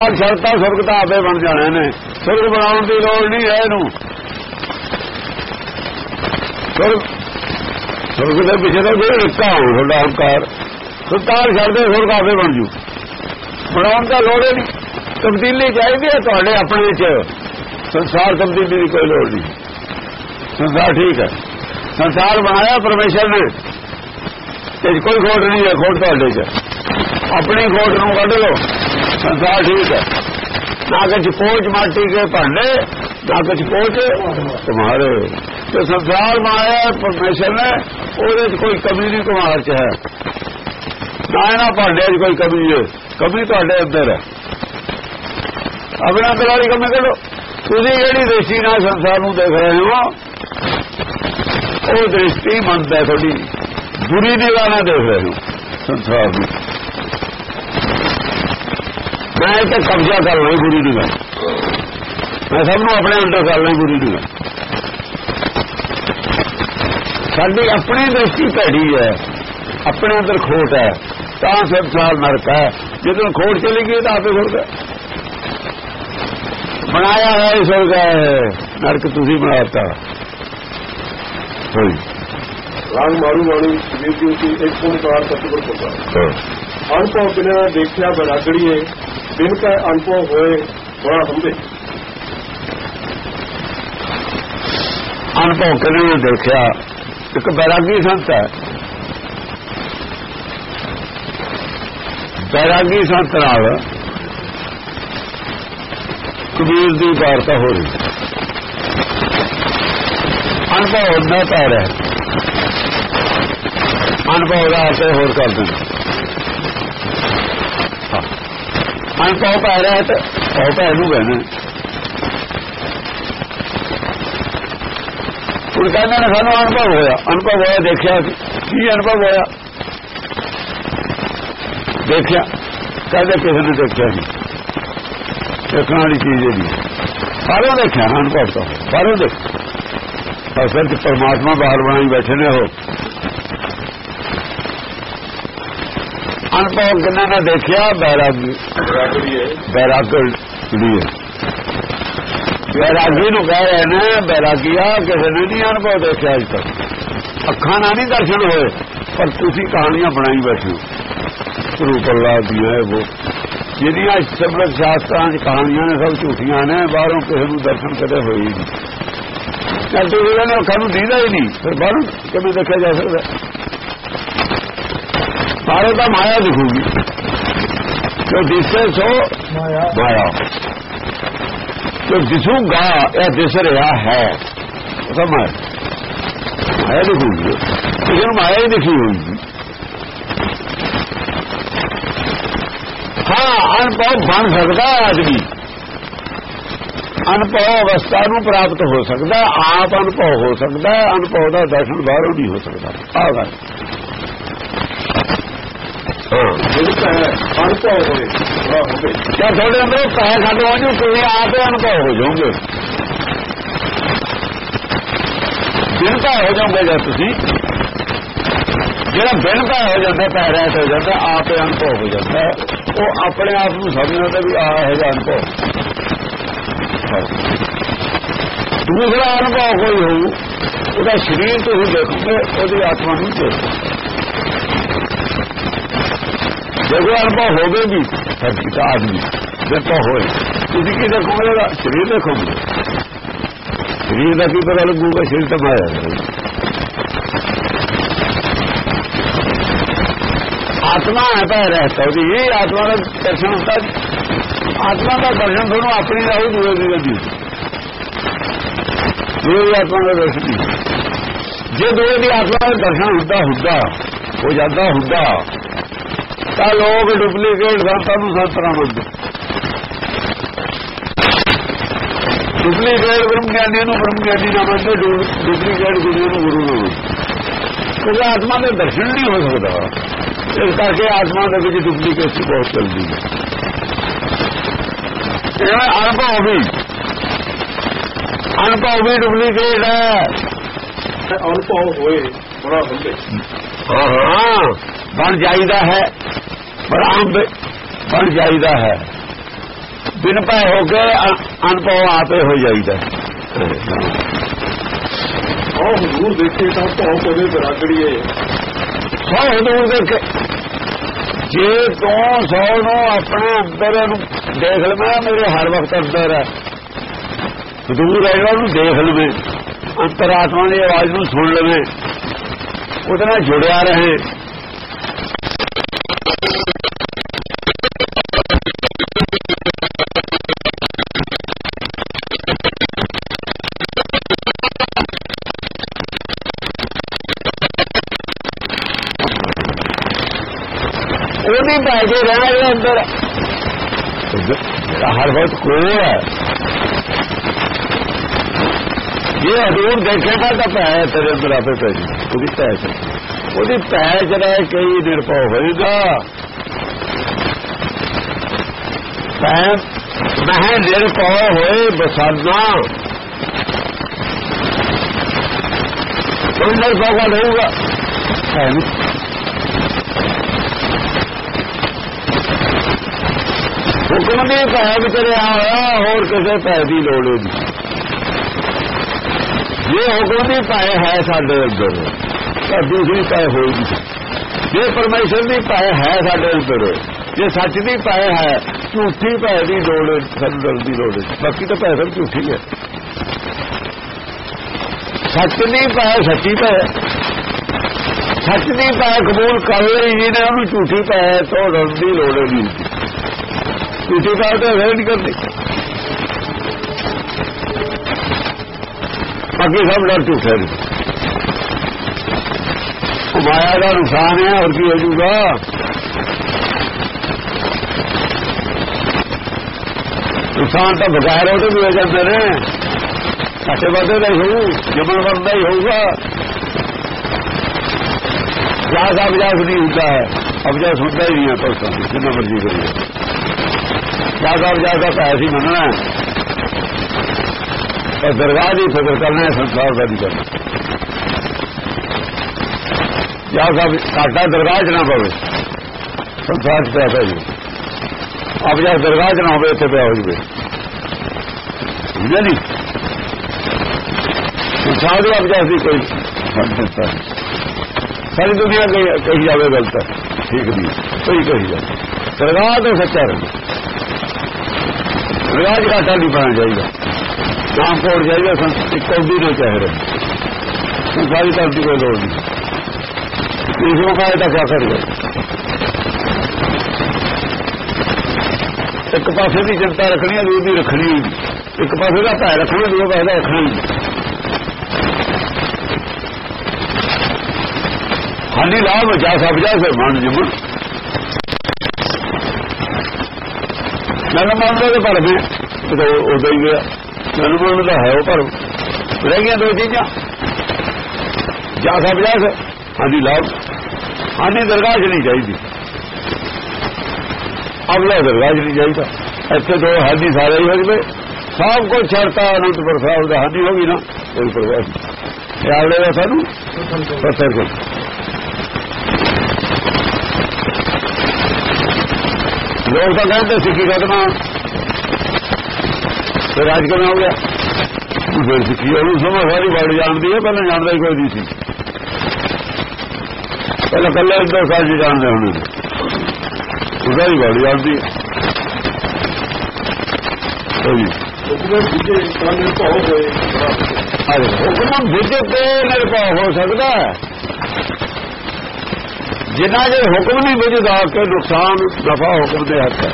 ਸ਼ਰਤਾਂ ਸੁਰਗ ਤਾਂ ਆਪੇ ਬਣ ਜਾਣੇ ਨੇ। ਸੁਰਗ ਬਣਾਉਣ ਦੀ ਲੋੜ ਨਹੀਂ ਹੈ ਇਹਨੂੰ। ਸੁਰਗ ਦੇ ਪਿੱਛੇ ਤਾਂ ਕੋਈ ਰਿਕਾ ਹੋ ਤੁਹਾਡਾ ਹੰਕਾਰ। ਸੰਸਾਰ ਛੱਡਦੇ ਸੁਰਗ ਆਪੇ ਬਣ ਜੂ। ਬਣਾਉਣ ਦਾ ਲੋੜ ਨਹੀਂ। ਤਬਦੀਲੀ ਚਾਹੀਦੀ ਹੈ ਤੁਹਾਡੇ ਆਪਣੇ ਚ। ਸੰਸਾਰ ਤਬਦੀਲੀ ਦੀ ਕੋਈ ਲੋੜ ਨਹੀਂ। ਸੰਸਾਰ ਠੀਕ ਹੈ। ਸੰਸਾਰ ਬਣਾਇਆ ਪਰਮੇਸ਼ਰ ਨੇ, ਤੇ ਕੋਈ ਖੋਟ ਨਹੀਂ ਹੈ। ਖੋਟ ਤੁਹਾਡੇ ਚ ਆਪਣੀ ਖੋਟ ਨੂੰ ਕੱਢ ਲਓ। ਸੰਸਾਰ ਠੀਕ ਹੈ। ਨਾ ਕੁਛ ਪੋਚ ਮਾਟੀ ਕੇ ਭਾਂਡੇ, ਨਾ ਕੁਛ ਪੋਚ तुम्हारे। ਤੇ ਸੰਸਾਰ ਬਣਾਇਆ ਪਰਮੇਸ਼ਰ ਨੇ, ਉਹਦੇ ਚ ਕੋਈ ਕਮੀ ਨਹੀਂ ਕੁਮਾਰ ਚ ਹੈ। ਨਾ ਇਹਨਾਂ ਭਾਂਡਿਆਂ ਚ ਕੋਈ ਕਮੀ ਹੈ। ਕਮੀ ਤੁਹਾਡੇ ਅੰਦਰ ਹੈ। ਆਪਣੇ ਅੰਦਰ ਵਾਲੀ ਕਮੀ ਕੱਢੋ। ਤੁਸੀਂ ਜਿਹੜੀ ਦ੍ਰਿਸ਼ਟੀ ਨਾਲ ਸੰਸਾਰ ਨੂੰ ਦੇਖ ਰਹੇ ਹੋ, ਉਹ ਦ੍ਰਿਸ਼ਟੀ ਮੰਦ ਹੈ ਤੁਹਾਡੀ। ਬੁਰੀ ਨਿਗਾਹ ਨਾਲ ਦੇਖ ਰਹੇ ਹੋ ਸੰਸਾਰ ਨੂੰ। ਮੈਂ ਇੱਥੇ ਕਬਜ਼ਾ ਕਰ ਲਈ ਬੁਰੀ ਨਿਗਾਹ। ਮੈਂ ਸਭ ਨੂੰ ਆਪਣੇ ਅੰਦਰ ਕਰ ਲਈ ਬੁਰੀ ਨਿਗਾਹ। ਸਾਡੀ ਆਪਣੀ ਦ੍ਰਿਸ਼ਟੀ ਭੈੜੀ ਹੈ, ਆਪਣੇ ਅੰਦਰ ਖੋਟ ਹੈ, ਤਾਂ ਸੰਸਾਰ ਨਰਕ ਹੈ। ਜਦੋਂ ਖੋਟ ਚਲੀ ਗਈ ਤਾਂ ਆਪੇ ਸੁਰਗ ਹੈ। ਬਣਾਇਆ ਹੈ ਸੁਰਗ ਹੈ, ਨਰਕ ਤੁਸੀਂ ਬਣਾਤਾ। ਰਾਗ ਮਾਰੂ ਵਾਲੀ ਵੀਰ ਜੀ ਇੱਕ ਓਂਕਾਰ ਸਤਿਗੁਰ ਪ੍ਰਸਾਦ। ਅਨੁਭਵ ਬਿਨਾਂ ਦੇਖਿਆ ਬਰਾਗੜੀਏ, ਬਿਨ ਕਾ ਅਨੁਭਵ ਹੋਏ ਬੜਾ ਹੰਬੇ। ਅਨੁਭਵ ਕਿਹਨੇ ਦੇਖਿਆ? ਇੱਕ ਬੈਰਾਗੀ ਸੰਤ ਹੈ। ਬੈਰਾਗੀ ਸੰਤ ਨਾਲ ਕਬੀਰ ਦੀ ਵਾਰਤਾ ਹੋ ਰਹੀ। ਅਨੁਭਵ ਹੁੰਦਾ ਪੈ ਰਿਹਾ। ਅਨੁਭਵ ਦਾ ਤੇ ਹੋਰ ਕਰ ਦਿੰਦੇ। ਅਨੁਭਵ ਪੈ ਰਿਹਾ ਤੇ ਉਹ ਪੈ ਨੂੰ ਕਹਿੰਦੇ। ਹੁਣ ਕਹਿੰਦੇ ਨੇ ਸਾਨੂੰ ਅਨੁਭਵ ਹੋਇਆ। ਅਨੁਭਵ ਹੋਇਆ ਦੇਖਿਆ ਕੀ ਅਨੁਭਵ ਹੋਇਆ? ਦੇਖਿਆ ਕਹਿੰਦੇ ਕਿਸੇ ਨੇ ਦੇਖਿਆ ਨਹੀਂ। ਦੇਖਣ ਵਾਲੀ ਚੀਜ਼ ਇਹ ਨਹੀਂ। ਬਾਹਰੋਂ ਦੇਖਿਆ ਅਨੁਭਵ ਤਾਂ ਬਾਹਰੋਂ ਦੇਖ। ਅਸਲ ਚ ਪਰਮਾਤਮਾ ਬਾਹਰ ਬਣਾਈ ਬੈਠੇ ਨੇ। ਉਹ ਅਨੁਭਵ ਕਿੰਨਾ ਨੇ ਦੇਖਿਆ? ਬੈਰਾਗੀ। ਬੈਰਾਗੀ ਨੂੰ ਕਹਿ ਰਹੇ ਨੇ ਬੈਰਾਗੀਆ। ਕਿਸੇ ਨੇ ਨਹੀਂ ਅਨੁਭਵ ਦੇਖਿਆ ਅਜ ਤੱਕ। ਅੱਖਾਂ ਨਾਲ ਨਹੀਂ ਦਰਸ਼ਨ ਹੋਏ, ਪਰ ਤੁਸੀਂ ਕਹਾਣੀਆਂ ਬਣਾਈ ਬੈਠੇ ਹੋ। ਰੂਪ ਅੱਲਾਹ ਦੀਆਂ ਉਹ ਜਿਹੜੀਆਂ ਸਿਮਰਤ ਸ਼ਾਸਤਰਾਂ ਚ ਕਹਾਣੀਆਂ ਨੇ ਸਭ ਝੂਠੀਆਂ ਨੇ। ਬਾਹਰੋਂ ਕਿਸੇ ਨੂੰ ਦਰਸ਼ਨ ਕਦੇ ਹੋਈ ਨਹੀਂ। ਤੁਸੀਂ ਕਹਿੰਦੇ ਅੱਖਾਂ ਨੂੰ ਦੀਦਾ ਹੀ ਨਹੀਂ, ਫਿਰ ਬਾਹਰੋਂ ਕਿਵੇਂ ਦੇਖਿਆ ਜਾ ਸਕਦਾ? ਬਾਹਰੋਂ ਤਾਂ ਮਾਇਆ ਦਿਖੂਗੀ। ਜੋ ਦਿਸੇ ਸੋ ਮਾਇਆ। ਜੋ ਦਿਸੂਗਾ ਇਹ ਦਿਸ ਰਿਹਾ ਹੈ, ਉਹ ਤਾਂ ਮਾਇਆ ਦਿਖੂਗੀ। ਕਿਸੇ ਨੂੰ ਮਾਇਆ ਹੀ ਦਿਖੀ ਹੋਊਗੀ। ਹਾਂ, ਅਨੁਭਵ ਬਣ ਸਕਦਾ ਆਦਮੀ। ਅਨੁਭਵ ਅਵਸਥਾ ਨੂੰ ਪ੍ਰਾਪਤ ਹੋ ਸਕਦਾ। ਆਪ ਅਨੁਭਵ ਹੋ ਸਕਦਾ। ਅਨੁਭਵ ਦਾ ਦਰਸ਼ਨ ਬਾਹਰੋਂ ਨਹੀਂ ਹੋ ਸਕਦਾ। ਆਹ ਗੱਲ ਅਨੁਭਵ ਹੋਏ ਜਾਂ ਤੁਹਾਡੇ ਅੰਦਰ ਪੈਸੇ ਖੱਟ ਹੋ ਜੂ, ਤੁਸੀਂ ਆਪ ਅਨੁਭਵ ਹੋ ਜਾਓਗੇ। ਬਿਨਤਾ ਹੋ ਜਾਓਗੇ ਜਾਂ ਤੁਸੀਂ ਜਿਹੜਾ ਬਿਨਤਾ ਹੋ ਜਾਂਦਾ, ਪੈਰਾਂ ਹੋ ਜਾਂਦਾ, ਆਪ ਅਨੁਭਵ ਹੋ ਜਾਂਦਾ। ਉਹ ਆਪਣੇ ਆਪ ਨੂੰ ਸਮਝਦਾ ਵੀ ਆਹ ਹੈਗਾ ਅਨੁਭਵ। ਦੂਸਰਾ ਅਨੁਭਵ ਕੋਈ ਹੋਊ, ਉਹਦਾ ਸਰੀਰ ਤੁਸੀਂ ਦੇਖੋਗੇ, ਉਹਦੀ ਆਤਮਾ ਨਹੀਂ ਦੇਖੋਗੇ। ਦੇਖੋ ਅਨੁਭਵ ਹੋਵੇ ਵੀ ਸੱਚੀ ਆਦਮੀ ਦੇਖੋ ਹੋਏ, ਤੁਸੀਂ ਕੀ ਦੇਖੋਗੇ? ਉਹਦਾ ਸਰੀਰ ਦੇਖੋਗੇ। ਸਰੀਰ ਦਾ ਕੀ ਪਤਾ ਲੱਗੂਗਾ? ਸਰੀਰ ਤਾਂ ਮਾਇਆ। ਆਤਮਾ ਹੈ ਤਾਂ ਰਹਿਤਾ ਉਹਦੀ। ਆਤਮਾ ਦਾ ਦਰਸ਼ਨ ਹੁੰਦਾ। ਆਤਮਾ ਦਾ ਦਰਸ਼ਨ ਤੁਹਾਨੂੰ ਆਪਣੀ ਰਾਹੂ ਦੂਏ ਦੀ ਜਾਂਦੀ। ਦੂਏ ਦੀ ਆਤਮਾ ਦਾ ਦਰਸ਼ਨ ਨਹੀਂ। ਜੇ ਦੂਏ ਦੀ ਆਤਮਾ ਦਾ ਦਰਸ਼ਨ ਹੁੰਦਾ ਹੋ ਜਾਂਦਾ ਤਾਂ ਲੋਕ ਡੁਪਲੀਕੇਟ ਸੰਤਾਂ ਨੂੰ ਸੰਤਰਾ ਮੰਨਦੇ। ਡੁਪਲੀਕੇਟ ਬ੍ਰਹਮ ਗਿਆਨੀ ਨੂੰ ਬ੍ਰਹਮ ਗਿਆਨੀ ਨਾ ਮੰਨਦੇ। ਡੁਪਲੀਕੇਟ ਗੁਰੂ ਨੂੰ ਗੁਰੂ ਨਾ ਮੰਨਦੇ। ਕਿਉਂਕਿ ਆਤਮਾ ਦੇ ਦਰਸ਼ਨ ਨਹੀਂ ਹੋ ਸਕਦਾ। ਇਸ ਕਰਕੇ ਆਤਮਾ ਦੇ ਵਿੱਚ ਡੁਪਲੀਕੇਸ਼ਨ ਬਹੁਤ ਚੱਲਦੀ ਹੈ। ਅਨੁਭਵ ਵੀ ਡੁਪਲੀਕੇਟ ਹੈ। ਅਨੁਭਵ ਹੋਏ ਬੜਾ ਹੁੰਦੇ। ਬਣ ਜਾਈਦਾ ਹੈ, ਬੜਾ ਬਣ ਜਾਈਦਾ ਹੈ। ਬਿਨ ਭੈ ਹੋ ਕੇ ਅਨਭਉ ਆਪੇ ਹੋ ਜਾਈਦਾ। ਆਹ ਹਜ਼ੂਰ ਦੇਖੇ ਤਾਂ ਭਉ ਕਦੇ ਵਿਰਾਗੜੀਏ, ਸੌ ਹਜ਼ੂਰ ਦੇਖੇ। ਜੇ ਤੂੰ 100 ਨੂੰ ਆਪਣੇ ਅੰਦਰ ਨੂੰ ਦੇਖ ਲਵੇਂ, ਮੇਰੇ ਹਰ ਵਕਤ ਅੰਦਰ ਹੈ, ਹਜ਼ੂਰ ਹੈ ਉਹਨੂੰ ਦੇਖ ਲਵੇਂ, ਅੰਤਰਾਤਮਾ ਦੀ ਆਵਾਜ਼ ਨੂੰ ਸੁਣ ਲਵੇਂ, ਉਹਦੇ ਨਾਲ ਜੁੜਿਆ ਰਹੇ। ਉਹਦੀ ਪੈ ਕੇ ਰਹਿਣਾ ਜਿਹੜਾ ਅੰਦਰ ਜਿਹੜਾ ਹਰ ਵਕਤ ਕੋਲ ਹੈ। ਜੇ ਹਜ਼ੂਰ ਦੇਖੇਗਾ ਤਾਂ ਪੈ ਤੇਰੇ ਅੰਦਰ ਆਪੇ ਪੈ ਜੀ। ਉਹਦੀ ਪੈ ਉਹਦੀ ਪੈ ਜਿਹੜਾ ਕਈ ਨਿਰਭਉ ਹੋਏਗਾ। ਪੈ ਮਹਿ ਨਿਰਭਉ ਹੋਏ ਬਸਾਨਾ, ਕੋਈ ਨਿਰਭਉ ਦਾ ਰਹੂਗਾ। ਹੁਕਮ ਦੀ ਪੈ ਵਿੱਚ ਰਿਹਾ ਹੋਇਆ, ਹੋਰ ਕਿਸੇ ਪੈ ਦੀ ਲੋੜ ਨਹੀਂ। ਜੇ ਹੁਕਮ ਦੀ ਪੈ ਹੈ ਸਾਡੇ ਅੰਦਰ ਤਾਂ ਦੂਸਰੀ ਪੈ ਹੋਏਗੀ। ਜੇ ਪਰਮੇਸ਼ਰ ਦੀ ਪੈ ਹੈ ਸਾਡੇ ਅੰਦਰ, ਜੇ ਸੱਚ ਦੀ ਪੈ ਹੈ, ਝੂਠੀ ਪੈ ਦੀ ਲੋੜ ਸੰਦਰ ਦੀ ਲੋੜ। ਬਾਕੀ ਤਾਂ ਪੈ ਸਭ ਝੂਠੀ ਹੈ। ਸੱਚ ਦੀ ਪੈ ਸੱਚੀ ਪੈ, ਸੱਚ ਦੀ ਪੈ ਕਬੂਲ ਕਰ ਲਈ ਜਿਹਨੇ, ਉਹਨੂੰ ਝੂਠੀ ਪੈ ਤੋੜਨ ਦੀ ਲੋੜ ਨਹੀਂ। ਝੂਠੀ ਪੈ ਤਾਂ ਰਹਿ ਨਹੀਂ ਕਰਦੀ। ਬਾਕੀ ਸਭ ਡਰ ਝੂਠੇ ਨੇ। ਮਾਇਆ ਦਾ ਨੁਕਸਾਨ ਹੈ, ਹੋਰ ਕੀ ਹੋ ਜੂਗਾ। ਨੁਕਸਾਨ ਤਾਂ ਬਗੈਰ ਉਹਦੇ ਵੀ ਹੋ ਜਾਂਦੇ ਨੇ। ਘਾਟੇ ਵਾਧੇ ਦਾ ਹੀ ਹੋਊ, ਜਮਨ ਬਣਦਾ ਹੀ ਹੋਊਗਾ। ਜਾਸ ਅਬਜਾਸ ਨਹੀਂ ਹੁੰਦਾ ਹੈ, ਅਬਜਾਸ ਹੁੰਦਾ ਹੀ ਨਹੀਂ ਹੈ। ਪਰਸੋਂ ਜਿੰਨਾ ਮਰਜ਼ੀ ਕਰੀਏ, ਜਾਸ ਅਬਜਾਸ ਦਾ ਤਾਂ ਐਸੀ ਮੰਨਣਾ ਪਰ ਦਰਗਾਹ ਦੀ ਫਿਕਰ ਕਰਨਾ, ਸੰਸਾਰ ਦਾ ਨਹੀਂ ਕਰਨਾ। ਜਾਂ ਸਭ ਸਾਡਾ ਦਰਗਾਹ ਚ ਨਾ ਪਵੇ, ਸੰਸਾਰ ਚ ਪਿਆ ਪੈ ਜਾਵੇ। ਅਬ ਜਾਂ ਦਰਗਾਹ ਚ ਨਾ ਹੋਵੇ, ਇੱਥੇ ਪਿਆ ਹੋ ਜਾਵੇ। ਸਮਝਿਆ ਨਹੀਂ? ਸੰਸਾਰ ਦੇ ਅਬ ਜਾਂ ਕੋਈ ਸੰਸਾ ਸਾਰੀ ਦੁਨੀਆ ਕਹੀ ਜਾਵੇ ਗਲਤ ਹੈ, ਠੀਕ ਨਹੀਂ, ਕੋਈ ਕਹੀ ਜਾਵੇ। ਦਰਗਾਹ ਤੋਂ ਸੱਚਾ ਰਹੇ, ਦਰਗਾਹ ਚ ਘਾਟਾ ਨਹੀਂ ਪਾਉਣਾ ਚਾਹੀਦਾ। ਨਾਮ ਕੋੜ ਜਾਈਦਾ, ਇੱਕ ਕੌਡੀ ਨਾ ਚਾਹ ਰਹੇ। ਸਾਰੀ ਧਰਤੀ ਕੋਈ ਲੋੜ ਨਹੀਂ। इसमें का था क्या कर गए। एक पासे की चिंता रखनी है, दूसरी रखनी, एक पासे का पैर रखना, दूसरे पासे रखना। हानि लाभ बचा सब जा से मन जमन मैंने मानता तो पर भी तो उदा ही गया। मैंने मानता है वो पर रह गया दो चीजा, जा सब जा से हानि लाभ। हानि दरगाह च नहीं चाहिए, अगला दरगाह च नहीं चाहिए। इतने तो हानि सारे ही हो गए, सब कुछ छड़ता अनंतपुर साहब का हानि होगी ना, कोई परवाह नहीं। ख्याल रहेगा सानू पत्थर को। लोग तो कहते सिक्की खत्म, फिर आज कल हो गया। फिर सिक्की समझ सारी बाड़ी जानती है, पहले जानता ही कोई नहीं सी। पहले कल एक दो साल जी जानते होने, उसका ही बाड़ी जानती है। हुक्म बुझ पे निरभव हो सकता है। जिन्ना चर हुक्म नहीं बुझदा के नुकसान नफा हुक्म दे हक है।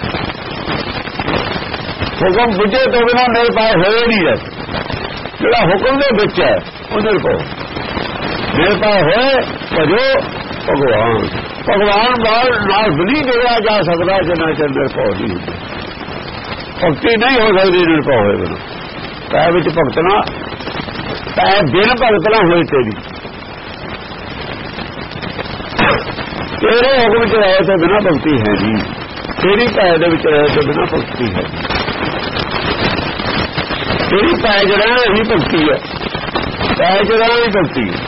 हुक्म बुझे तो बिना निरभव हो नहीं है। जो हुक्म दे विच है वो निरभव। निरभव होए भजो भगवान। भगवान नाल नहीं जोड़ा जा सकता जिन्ना चर निरभव नहीं होता। भक्ति नहीं हो सकती निरभव होए बिना। पै विच भगतना, पै बिन भगतना होए तेरी। तेरे हुक्म च रहे तो बिना भक्ति है नहीं, तेरी पै दे विच रहे तो बिना भक्ति है। तेरी पै च रहना ही भक्ति है, पै च रहना ही भक्ति है।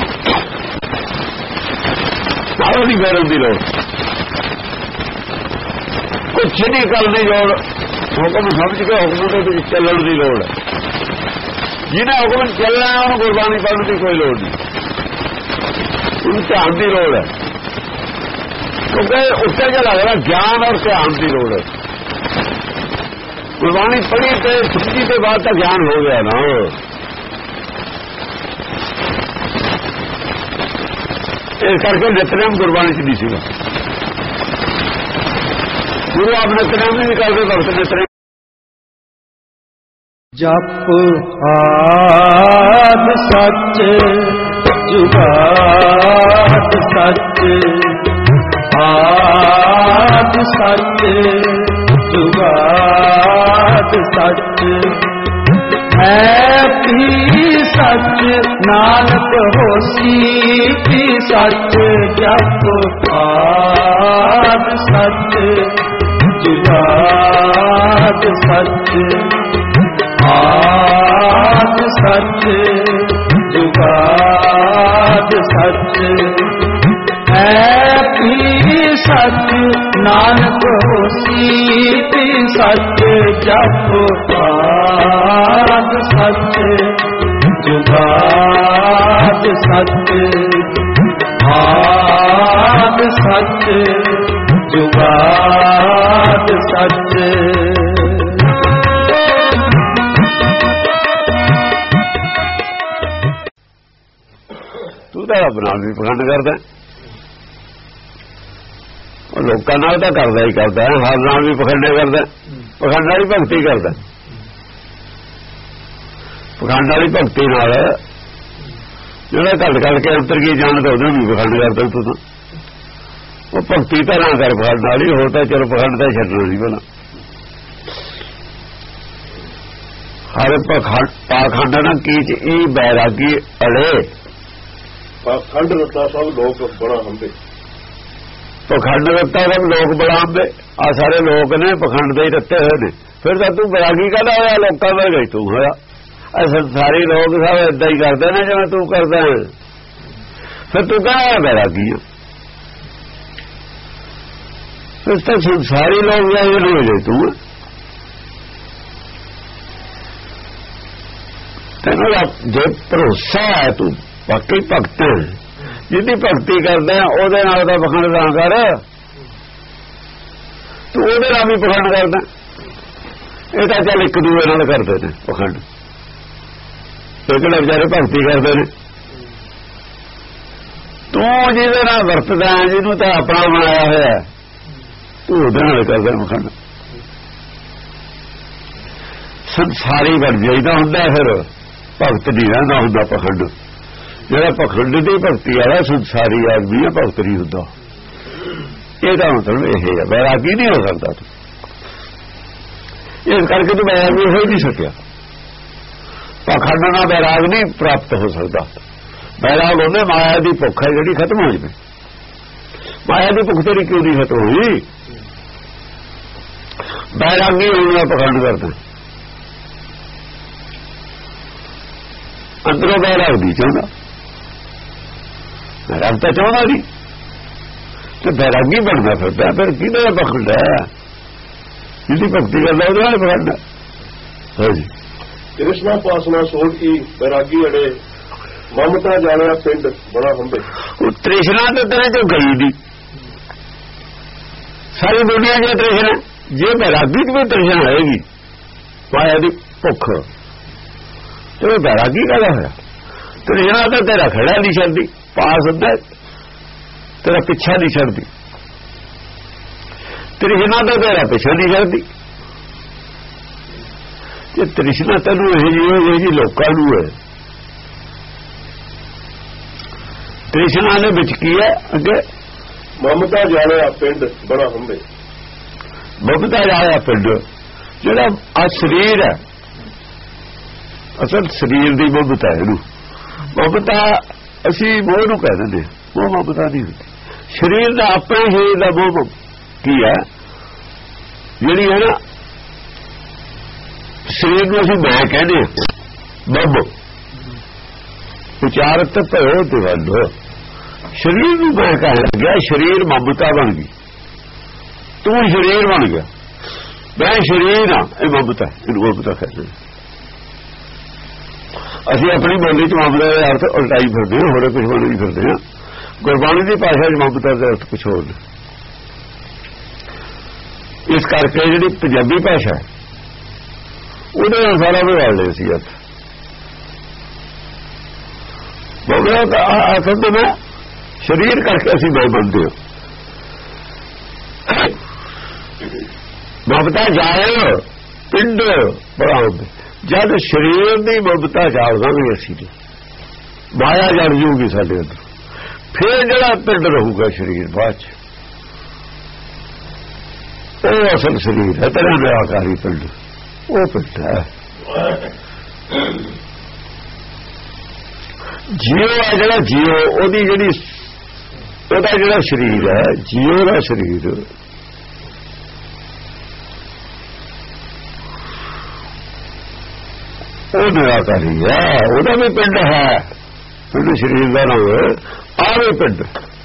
सारों की गौरव की लोड़, कुछ नहीं कल नहीं जोड़ ਹੁਕਮ ਸਮਝ ਕੇ ਹੁਕਮ ਦੇ ਵਿੱਚ ਚੱਲਣ ਦੀ ਲੋੜ ਹੈ। ਜਿਹਨੇ ਹੁਕਮ ਚੱਲਣਾ ਉਹਨੂੰ ਗੁਰਬਾਣੀ ਪੜ੍ਹਨ ਦੀ ਕੋਈ ਲੋੜ ਨਹੀਂ, ਉਹਨੂੰ ਧਿਆਨ ਦੀ ਲੋੜ ਹੈ। ਕਿਉਂਕਿ ਉੱਤੇ ਜਿਹਾ ਲੱਗਦਾ ਗਿਆਨ ਔਰ ਧਿਆਨ ਦੀ ਲੋੜ ਹੈ। ਗੁਰਬਾਣੀ ਪੜ੍ਹੀ ਤੇ ਸਮਝੀ ਦੇ ਬਾਅਦ ਤਾਂ ਗਿਆਨ ਹੋ ਗਿਆ ਨਾ। ਇਸ ਕਰਕੇ ਨਿਤਨੇਮ ਗੁਰਬਾਣੀ ਚ ਨਹੀਂ ਸੀਗਾ। ਗੁਰੂ ਆਪ ਨਿਤਨੇਮ ਨਹੀਂ ਕਰਦੇ, ਭਗਤ ਨਿਤਨੇਮ ਜਪ ਆਦ ਸੱਚ ਜੁਗਾਦ ਸੱਚ, ਆਦ ਸੱਚ ਜੁਗਾਦ ਸੱਚ, ਹੈ ਪੀ ਸੱਚ ਨਾਨਕ ਹੋਸੀ ਪੀ ਸੱਚ। ਜਪ ਆਦ ਸੱਚ ਜੁਗਾਦ ਸੱਚ, ਆਦ ਸੱਚ ਜੁਗਾਦ ਸੱਚ, ਹੈ ਪੀ ਸੱਚ ਨਾਨਕ ਹੋਸੀ ਪੀ ਸੱਚ। ਜਪ ਆਦ ਸੱਚ ਜੁਗਾਦ ਸੱਚ, ਆਦ ਸੱਚ ਜੁਗਾਦ ਸੱਚ। ਤੂੰ ਤਾਂ ਆਪਣਾ ਵੀ ਪਖੰਡ ਕਰਦਾ, ਲੋਕਾਂ ਨਾਲ ਤਾਂ ਕਰਦਾ ਹੀ ਕਰਦਾ, ਹਰ ਨਾਲ ਵੀ ਪਖੰਡੇ ਕਰਦਾ। ਪਖੰਡ ਵਾਲੀ ਭਗਤੀ ਕਰਦਾ, ਪਖੰਡ ਵਾਲੀ ਭਗਤੀ ਨਾਲ ਜਿਹੜਾ ਘੱਟ ਕਰਕੇ ਅੰਤਰ ਕੀ ਜਾਣਦਾ ਉਹਨੂੰ ਵੀ ਪਖੰਡ ਕਰਦਾ। ਤੂੰ ਤਾਂ ਉਹ ਭਗਤੀ ਤਾਂ ਨਾ ਕਰ ਪਖੰਡ ਵਾਲੀ, ਹੋਰ ਤਾਂ ਚਲੋ ਪਖੰਡ ਤਾਂ ਛੱਡਣਾ ਸੀ ਪਹਿਲਾਂ। ਹਰ ਪਾਖੰਡ ਨਾ ਕੀਚ ਇਹ ਬੈਰਾਗੀ ਅੜੇ, ਪਾਖੰਡ ਰਤਾ ਸਭ ਲੋਕ ਬੜਾ ਹੁੰਦੇ। ਪਖੰਡ ਰੱਤਾ ਸਭ ਲੋਕ ਬੜਾ ਹੁੰਦੇ। ਆ ਸਾਰੇ ਲੋਕ ਨੇ ਪਖੰਡ ਦੇ ਹੀ ਰੱਤੇ ਹੋਏ ਨੇ। ਫਿਰ ਤਾਂ ਤੂੰ ਬੈਰਾਗੀ ਕਾਹਦਾ ਹੋਇਆ? ਲੋਕਾਂ ਦਾ ਗਈ ਤੂੰ ਹੋਇਆ। ਸਾਰੇ ਲੋਕ ਸਭ ਏਦਾਂ ਹੀ ਕਰਦੇ ਨੇ ਜਿਵੇਂ ਤੂੰ ਕਰਦਾ ਹੈ, ਫਿਰ ਤੂੰ ਕਹਿੰਦਾ ਬੈਰਾਗੀ ਆ। ਫਿਰ ਤਾਂ ਸਾਰੇ ਲੋਕ ਜਾਇਰ ਹੋ ਜਾਏ ਤੂੰ। ਤੈਨੂੰ ਜੇ ਭਰੋਸਾ ਹੈ ਤੂੰ ਵਾਕਈ ਭਗਤ ਹੈ, ਜਿਹਦੀ ਭਗਤੀ ਕਰਦਾ ਉਹਦੇ ਨਾਲ ਤਾਂ ਪਖੰਡ ਨਾ ਕਰ। ਤੂੰ ਉਹਦੇ ਨਾਲ ਵੀ ਪਖੰਡ ਕਰਦਾ। ਇਹ ਤਾਂ ਚੱਲ ਇੱਕ ਦੂਏ ਨਾਲ ਕਰਦੇ ਨੇ ਪਖੰਡ, ਇਹ ਕਿਹੜੇ ਵਿਚਾਰੇ ਭਗਤੀ ਕਰਦੇ ਨੇ। ਤੂੰ ਜਿਹਦੇ ਨਾਲ ਵਰਤਦਾ ਜਿਹਨੂੰ ਤਾਂ ਆਪਣਾ ਬਣਾਇਆ ਹੋਇਆ, ਤੂੰ ਉਹਦੇ ਨਾਲ ਕਰਦਾ ਪਖੰਡ। ਸੰਸਾਰੀ ਬਣ ਜਾਈਦਾ ਹੁੰਦਾ, ਫਿਰ ਭਗਤ ਨਹੀਂ ਰਹਿੰਦਾ ਹੁੰਦਾ ਪਖੰਡ। ਜਿਹੜਾ ਪਖੰਡ ਦੀ ਭਗਤੀ ਵਾਲਾ ਸੰਸਾਰੀ ਆਦਮੀ ਹੈ, ਭਗਤ ਨਹੀਂ ਹੁੰਦਾ। ਇਹਦਾ ਮਤਲਬ ਇਹ ਹੈ ਬੈਰਾਗੀ ਨਹੀਂ ਹੋ ਸਕਦਾ ਤੂੰ। ਇਸ ਕਰਕੇ ਤੂੰ ਬੈਰਾਗੀ ਹੋ ਹੀ ਨਹੀਂ ਸਕਿਆ। ਪਖੰਡ ਨਾਲ ਬੈਰਾਗ ਨਹੀਂ ਪ੍ਰਾਪਤ ਹੋ ਸਕਦਾ। ਬੈਰਾਗ ਹੁੰਦੇ ਮਾਇਆ ਦੀ ਭੁੱਖ ਹੈ ਜਿਹੜੀ ਖਤਮ ਹੋ ਜਾਵੇ। ਮਾਇਆ ਦੀ ਭੁੱਖ ਤੇਰੀ ਕਿਉਂ ਨਹੀਂ ਖਤਮ ਹੋਈ? ਬੈਰਾਗੀ ਹੋਣ ਦਾ ਪਖੰਡ ਕਰਦਾ। ਅੰਦਰੋਂ ਬੈਰਾਗ ਦੀ ਚਾਹੁੰਦਾ, ਬੈਰਾਗ ਤਾਂ ਚਾਹੁੰਦਾ ਨਹੀਂ ਤੇ ਬੈਰਾਗੀ ਬਣਦਾ ਫਿਰਦਾ। ਫਿਰ ਕਿਹਦਾ ਪਖੰਡ ਹੈ? ਜਿਹਦੀ ਭਗਤੀ ਕਰਦਾ ਉਹਦੇ ਨਾਲ ਪਖੰਡ ਹੈ। ਹਾਂਜੀ, ਕ੍ਰਿਸ਼ਨਾ ਪਾਸਨਾ ਸੋੜ ਕੀ ਬੈਰਾਗੀ ਅੜੇ, ਮਮਤਾ ਜਾਣਿਆ ਪਿੰਡ ਬੜਾ ਹੁੰਦੇ। ਉਹ ਤ੍ਰਿਸ਼ਨਾ ਤੇ ਤੇਰੇ ਚੋਂ ਗਈ ਨਹੀਂ। ਸਾਰੀ ਦੁਨੀਆ ਦੀ ਤ੍ਰਿਸ਼ਨਾ, ਜੇ ਬੈਰਾਗੀ ਚ ਵੀ ਤ੍ਰਿਸ਼ਨਾ ਹੋਏਗੀ ਮਾਇਆ ਦੀ ਭੁੱਖ, ਤੇ ਬੈਰਾਗੀ ਕਾਹਦਾ ਹੋਇਆ? ਤ੍ਰਿਸ਼ਨਾ ਤਾਂ ਤੇਰਾ ਖੜਾ ਨਹੀਂ ਛੱਡਦੀ, ਪਾਸ ਹੁੰਦਾ ਤੇਰਾ ਪਿੱਛਾ ਨਹੀਂ ਛੱਡਦੀ। ਤ੍ਰਿਸ਼ਨਾ ਤਾਂ ਤੇਰਾ ਪਿੱਛਾ ਨਹੀਂ ਛੱਡਦੀ। ਜੇ ਤ੍ਰਿਸ਼ਨਾ ਤੈਨੂੰ ਇਹ ਜੀ ਲੋਕਾਂ ਨੂੰ ਹੈ, ਤ੍ਰਿਸ਼ਨਾ ਦੇ ਵਿੱਚ ਕੀ ਹੈ? ਅੱਗੇ ਮਮਤਾ ਜਾਣਿਆ ਪਿੰਡ ਬੜਾ ਹੁੰਦੇ। ਮਮਤਾ ਜਾਣਿਆ ਪਿੰਡ, ਜਿਹੜਾ ਆ ਸਰੀਰ ਹੈ, ਅਸਲ ਸਰੀਰ ਦੀ ਮਮਤਾ ਹੈ। ਇਹਨੂੰ ਮਮਤਾ ਅਸੀਂ ਮੋਹ ਨੂੰ ਕਹਿ ਦਿੰਦੇ, ਉਹ ਮਮਤਾ ਨਹੀਂ ਹੁੰਦੀ। ਸਰੀਰ ਦਾ ਆਪਣੇ ਹੀ ਦਾ ਮੋਹ ਕੀ ਹੈ? ਜਿਹੜੀ ਹੈ ਨਾ, ਸਰੀਰ ਨੂੰ ਅਸੀਂ ਮੈਂ ਕਹਿੰਦੇ ਬੱਬ ਉਚਾਰਤ ਭਇਓ ਤੇ ਵੱਡੋ। ਸਰੀਰ ਨੂੰ ਮੈਂ ਕਹਿਣ ਲੱਗਿਆ, ਸਰੀਰ ਮਮਤਾ ਬਣ ਗਈ, ਤੂੰ ਸਰੀਰ ਬਣ ਗਿਆ। ਮੈਂ ਸ਼ਰੀਰ ਹਾਂ, ਇਹ ਮਮਤਾ, ਇਹਨੂੰ ਮਮਤਾ ਕਹਿੰਦੇ। ਅਸੀਂ ਆਪਣੀ ਬੋਲੀ ਚ ਮਮਤਾ ਦਾ ਅਰਥ ਉਲਟਾਈ ਫਿਰਦੇ ਹਾਂ, ਹੋਰ ਕੁਝ ਬੋਲੀ ਫਿਰਦੇ ਹਾਂ। ਗੁਰਬਾਣੀ ਦੀ ਭਾਸ਼ਾ ਚ ਮਮਤਾ ਦਾ ਅਰਥ ਕੁਝ ਹੋਰ ਨਹੀਂ। ਇਸ ਕਰਕੇ ਜਿਹੜੀ ਪੰਜਾਬੀ ਭਾਸ਼ਾ ਉਹਦੇ ਨਾਲ ਸਾਰਾ ਵਿਗਾੜ ਲਿਆ ਸੀ ਅਰਥ। ਬੋਲਿਆ ਤਾਂ ਅਸਲ ਤੇ ਮੈਂ ਸਰੀਰ ਕਰਕੇ ਅਸੀਂ ਮੈਂ ਬੰਦੇ ਹਾਂ। ਮਮਤਾ ਜਾਏ ਪਿੰਡ ਬਰਾਬ, ਜਦ ਸਰੀਰ ਦੀ ਮਮਤਾ ਜਾਵਾਂਗੇ ਅਸੀਂ ਦੀ ਮਾਇਆ ਜੜ ਜੂਗੀ ਸਾਡੇ ਅੰਦਰ, ਫਿਰ ਜਿਹੜਾ ਪਿੰਡ ਰਹੂਗਾ ਸਰੀਰ ਬਾਅਦ ਚ, ਉਹ ਅਸਲ ਸਰੀਰ ਹੈ। ਤੇਰਾ ਨਿਰਾਕਾਰੀ ਪਿੰਡ ਉਹ ਪਿੰਡ ਹੈ। ਜੀਓ ਹੈ ਜਿਹੜਾ ਜੀਓ, ਉਹਦੀ ਜਿਹੜੀ ਉਹਦਾ ਜਿਹੜਾ ਸਰੀਰ ਹੈ, ਜੀਓ ਦਾ ਸਰੀਰ, ਉਹ ਨਿਰਾਕਾਰੀ ਹੈ, ਉਹਦਾ ਵੀ ਪਿੰਡ ਹੈ। ਪਿੰਡ ਸਰੀਰ ਦਾ ਨਾਮ ਆਵੇ ਪਿੰਡ।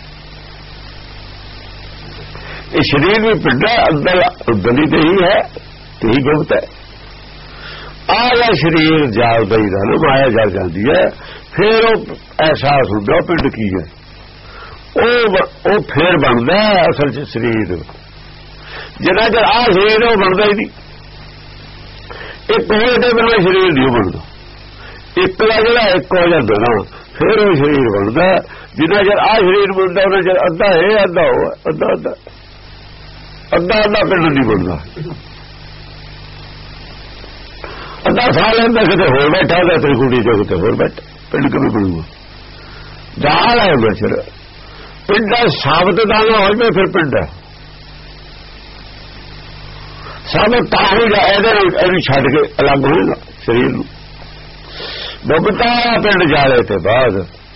ਇਹ ਸਰੀਰ ਵੀ ਪਿੰਡ ਹੈ, ਅੰਦਰਲੀ ਤੇ ਹੀ ਹੈ, ਤੇ ਹੀ ਗੁਪਤ ਹੈ। ਆਇਆ ਸਰੀਰ ਜਾਗਦਾ ਹੀ ਦਾ ਨਾ, ਮਾਇਆ ਜਾਗ ਜਾਂਦੀ ਹੈ, ਫਿਰ ਉਹ ਅਹਿਸਾਸ ਹੁੰਦਾ ਪਿੰਡ ਕੀ ਹੈ। ਉਹ ਫਿਰ ਬਣਦਾ ਅਸਲ ਚ ਸਰੀਰ। ਜਿੰਨਾ ਚਿਰ ਆਹ ਸਰੀਰ ਉਹ ਬਣਦਾ ਹੀ ਨਹੀਂ। ਇੱਕ ਹੋਏ ਤੇ ਬਿਨਾਂ ਸਰੀਰ ਨਹੀਂ ਬਣਦਾ। ਇੱਕ ਦਾ ਜਿਹੜਾ ਇੱਕ ਹੋ ਜਾਂਦਾ ਨਾ, ਫਿਰ ਉਹ ਸਰੀਰ ਬਣਦਾ। ਜਿੰਨਾ ਚਿਰ ਆਹ ਸਰੀਰ ਬਣਦਾ ਉਹਨਾਂ ਚਿਰ ਅੱਧਾ ਇਹ ਅੱਧਾ ਉਹ, ਅੱਧਾ ਅੱਧਾ ਅੱਧਾ ਅੱਧਾ ਪਿੰਡ ਨਹੀਂ ਬਣਦਾ। ਅੱਧਾ ਸਾਹ ਲੈਂਦਾ ਕਿਤੇ ਹੋਰ ਬੈਠਾ, ਦਾ ਤ੍ਰਿਕੁਟੀ ਚ ਕਿਤੇ ਹੋਰ ਬੈਠਾ, ਪਿੰਡ ਕਿਵੇਂ ਬਣੂਗਾ? ਜਾਲ ਹੈ ਬਚਰ ਪਿੰਡ ਦਾ ਸਾਬਤ ਦਾ ਨਾ ਹੋ ਜਾਵੇ ਫਿਰ ਪਿੰਡ ਹੈ। ਸਾਬਤ ਤਾਂ ਹੋ ਜਾਏ ਇਹਨੂੰ ਛੱਡ ਕੇ ਅਲੱਗ ਹੋਏਗਾ ਸਰੀਰ ਨੂੰ। ਮਮਤਾ ਪਿੰਡ ਜਾਲੇ ਤੇ ਬਾਅਦ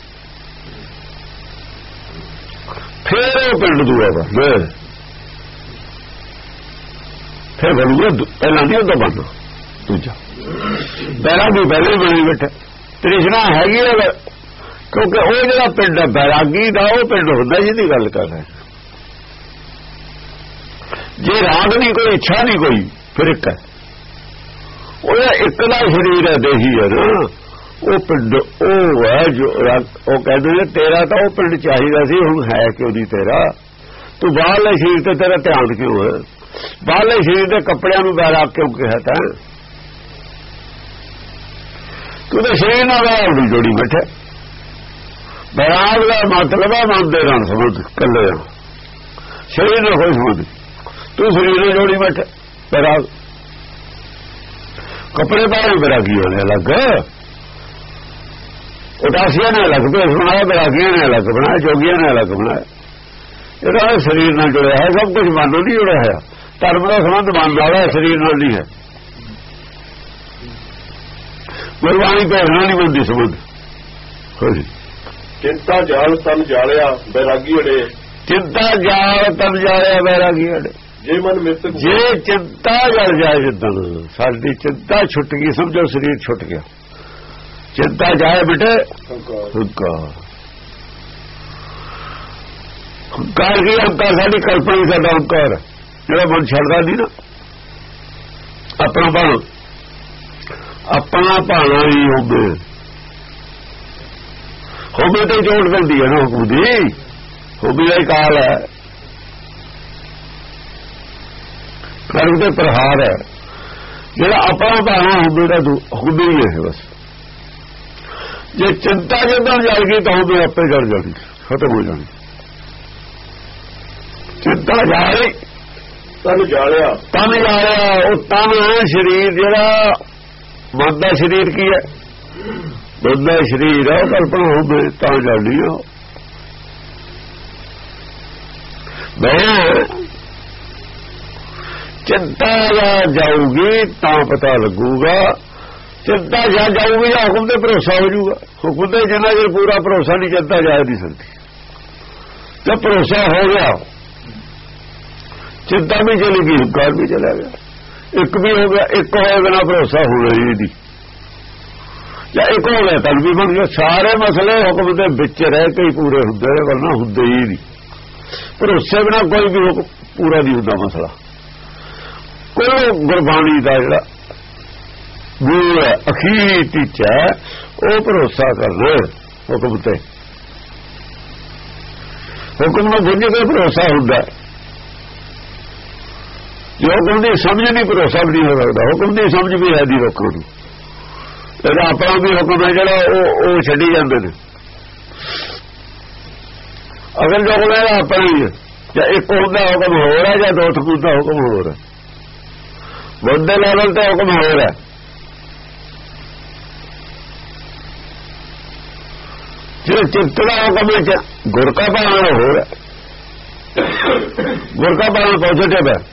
ਫਿਰ ਉਹ ਪਿੰਡ ਦੂਆ ਵਾ, ਫਿਰ ਬਣੂਗਾ। ਪਹਿਲਾਂ ਨਹੀਂ ਉਹਦਾ ਬਣਨਾ ਦੂਜਾ। ਪਹਿਲਾਂ ਵੀ ਪਹਿਲੇ ਬਣੀ ਬੈਠਾ ਤ੍ਰਿਸ਼ਨਾ ਹੈਗੀ ਹੈ, ਕਿਉਂਕਿ ਉਹ ਜਿਹੜਾ ਪਿੰਡ ਹੈ ਬੈਰਾਗੀ ਦਾ, ਉਹ ਪਿੰਡ ਹੁੰਦਾ ਜਿਹਦੀ ਗੱਲ ਕਰ ਰਹੇ। ਜੇ ਰਾਗ ਨਹੀਂ ਕੋਈ, ਇੱਛਾ ਨਹੀਂ ਕੋਈ, ਫਿਰ ਇੱਕ ਹੈ। ਉਹਦਾ ਇੱਕ ਦਾ ਸਰੀਰ ਹੈ, ਦੇਹੀ ਹੈ ਨਾ, ਉਹ ਪਿੰਡ ਉਹ ਹੈ ਜੋ ਉਹ ਕਹਿੰਦੇ ਨੇ ਤੇਰਾ ਤਾਂ ਉਹ ਪਿੰਡ ਚਾਹੀਦਾ ਸੀ, ਹੁਣ ਹੈ ਕਿਉਂ ਨਹੀਂ ਤੇਰਾ? ਤੂੰ ਬਾਹਰਲੇ ਸਰੀਰ ਤੇ ਤੇਰਾ ਧਿਆਨ ਕਿਉਂ ਹੈ? ਬਾਹਰਲੇ ਸਰੀਰ ਦੇ ਕੱਪੜਿਆਂ ਨੂੰ ਬੈਰਾਗ ਕਿਉਂ ਕਿਹਾ ਤਾਂ? ਤੂੰ ਤਾਂ ਸਰੀਰ ਨਾਲ ਬੈਰਾਗ ਦੀ ਜੋੜੀ ਬੈਠਾ। ਬੈਰਾਗ ਦਾ ਮਤਲਬ ਹੈ ਮਨ ਦੇ ਨਾਲ ਸੰਬੰਧ, ਇਕੱਲੇ ਸਰੀਰ ਨਾਲ ਕੋਈ ਸੰਬੰਧ। ਤੂੰ ਸਰੀਰ ਨਾਲ ਜੋੜੀ ਬੈਠਾ ਬੈਰਾਗ। ਕੱਪੜੇ ਪਾਏ ਬੈਰਾਗੀ ਹੋਣੇ ਅਲੱਗ, ਉਦਾਸੀਆਂ ਨੇ ਅਲੱਗ ਭੇਸ ਬਣਾਇਆ, ਬੈਰਾਗੀਆਂ ਨੇ ਅਲੱਗ ਬਣਾਇਆ, ਜੋਗੀਆਂ ਨੇ ਅਲੱਗ ਬਣਾਇਆ। ਇਹਦਾ ਸਰੀਰ ਨਾਲ ਜੁੜਿਆ ਹੈ, ਸਭ ਕੁਝ ਮਨ ਨਾਲ ਨਹੀਂ ਜੁੜਿਆ ਹੈ। ਧਰਮ ਦਾ ਸੰਬੰਧ ਮਨ ਨਾਲ ਹੈ, ਸਰੀਰ ਨਾਲ ਨਹੀਂ ਹੈ। ਗੁਰਬਾਣੀ ਭੇਸ ਨਾਲ ਨਹੀਂ ਬਣਦੀ ਸੰਬੰਧ। ਚਿੰਤਾ ਜਾਲ ਤਨ ਜਾਲਿਆ ਬੈਰਾਗੀ ਅੜੇ, ਚਿੰਤਾ ਜਾਲ ਤਨ ਜਾਲਿਆ ਬੈਰਾਗੀ ਅੜੇ। ਜੇ ਮਨ ਮਿੱਤਕ, ਜੇ ਚਿੰਤਾ ਜਲ ਜਾਏ, ਜਿੱਦਣ ਸਾਡੀ ਚਿੰਤਾ ਛੁੱਟ ਗਈ, ਸਮਝੋ ਸਰੀਰ ਛੁੱਟ ਗਿਆ। ਚਿੰਤਾ ਜਾਏ ਬੇਟੇ ਹੰਕਾਰ। ਹੰਕਾਰ ਕੀ? ਹੰਕਾਰ ਸਾਡੀ ਕਲਪਨਾ ਹੀ ਸਾਡਾ ਹੰਕਾਰ, ਜਿਹੜਾ ਮਨ ਛੱਡਦਾ ਨਹੀਂ ਨਾ ਆਪਣਾ ਭਾਣਾ। ਆਪਣਾ ਭਾਣਾ ਹੀ ਹੋਵੇ ਤੇ ਜੋੜ ਦਿੰਦੀ ਹੈ ਨਾ ਹੁਕਮ ਦੀ। ਹੋਵੇ ਦਾ ਹੀ ਕਾਲ ਹੈ, ਕਰਮ ਤੇ ਪ੍ਰਹਾਰ ਹੈ। ਜਿਹੜਾ ਆਪਣਾ ਭਾਣਾ ਹੋਵੇ ਦਾ ਹੋਵੇ ਹੀ ਹੈ ਬਸ। ਜੇ ਚਿੰਤਾ ਜਦੋਂ ਜਲ ਗਈ ਤਾਂ ਹੋਵੇ ਆਪੇ ਜਲ ਜਾਣੀ, ਖਤਮ ਹੋ ਜਾਣੀ। ਚਿੰਤਾ ਜਾਏ ਤਨ ਜਾਲਿਆ, ਤਨ ਜਾਲਿਆ। ਉਹ ਤਨ ਹੈ ਸਰੀਰ, ਜਿਹੜਾ ਮਨ ਦਾ ਸਰੀਰ ਕੀ ਹੈ? ਮਨ ਦਾ ਸਰੀਰ ਹੈ, ਕਲਪਨਾ ਹੋਵੇ ਤਾਂ ਜਾਣੀ ਆ। ਮੈਂ ਚਿੰਤਾ ਜਾਊਗੀ ਤਾਂ ਪਤਾ ਲੱਗੂਗਾ। ਚਿੰਤਾ ਜਾਊਗੀ ਜਾਂ ਹੁਕਮ ਤੇ ਭਰੋਸਾ ਹੋ ਜਾਊਗਾ। ਹੁਕਮ ਤੇ ਜਿੰਨਾ ਚਿਰ ਪੂਰਾ ਭਰੋਸਾ ਨਹੀਂ, ਚਿੰਤਾ ਜਾ ਨਹੀਂ ਸਕਦੀ। ਜਦ ਭਰੋਸਾ ਹੋ ਗਿਆ, ਚਿੰਤਾ ਵੀ ਚਲੀ ਗਈ, ਹੰਕਾਰ ਵੀ ਚਲਾ ਗਿਆ। ਇੱਕ ਵੀ ਹੋ ਗਿਆ, ਇੱਕ ਹੋਏ ਬਿਨਾ ਭਰੋਸਾ ਹੋਣਾ ਹੀ ਨਹੀਂ। ਜਾਂ ਇੱਕ ਹੋ ਗਿਆ ਤਾਂ ਵੀ ਬਣ ਗਿਆ। ਸਾਰੇ ਮਸਲੇ ਹੁਕਮ ਦੇ ਵਿੱਚ ਰਹਿ ਕੇ ਹੀ ਪੂਰੇ ਹੁੰਦੇ ਨੇ, ਵਰਨਾ ਹੁੰਦੇ ਹੀ ਨਹੀਂ। ਭਰੋਸੇ ਬਿਨਾ ਕੋਈ ਵੀ ਪੂਰਾ ਨਹੀਂ ਹੁੰਦਾ ਮਸਲਾ। ਕੋਈ ਗੁਰਬਾਣੀ ਦਾ ਜਿਹੜਾ ਮੂਲ ਹੈ, ਅਖੀਰ ਟੀਚਾ ਹੈ, ਉਹ ਭਰੋਸਾ ਕਰਨਾ ਹੁਕਮ ਤੇ। ਹੁਕਮ ਨੂੰ ਬੁੱਝ ਕੇ ਭਰੋਸਾ ਹੁੰਦਾ। ਜੇ ਹੁਕਮ ਦੀ ਸਮਝ ਨਹੀਂ, ਭਰੋਸਾ ਵੀ ਨਹੀਂ ਹੋ ਸਕਦਾ। ਹੁਕਮ ਦੀ ਸਮਝ ਵੀ ਹੈ ਦੀ ਲੋਕਾਂ ਨੂੰ, ਇਹਦਾ ਆਪਣਾ ਵੀ ਹੁਕਮ ਹੈ ਜਿਹੜਾ ਉਹ ਛੱਡੀ ਜਾਂਦੇ ਨੇ। ਅਗਰ ਜੋ ਕੋਲ ਆਪਣਾ ਹੀ ਹੈ, ਜਾਂ ਇੱਕ ਹੁੰਦਾ ਹੁਕਮ ਹੋਰ ਹੈ, ਜਾਂ ਦੋ ਥਕੂਨ ਦਾ ਹੁਕਮ ਹੋਰ ਹੈ। ਬੁੱਧ ਦੇ ਲੈਵਲ ਤੇ ਹੁਕਮ ਹੋਰ ਹੈ। ਜਿਹੜਾ ਚਿੱਤ ਦਾ ਹੁਕਮ ਹੈ, ਗੁਰ ਕਾ ਪਾਲਣ ਹੋਰ ਹੈ। ਗੁਰ ਕਾ ਪਾਲਣ ਪੋਜ਼ਿਟਿਵ ਹੈ,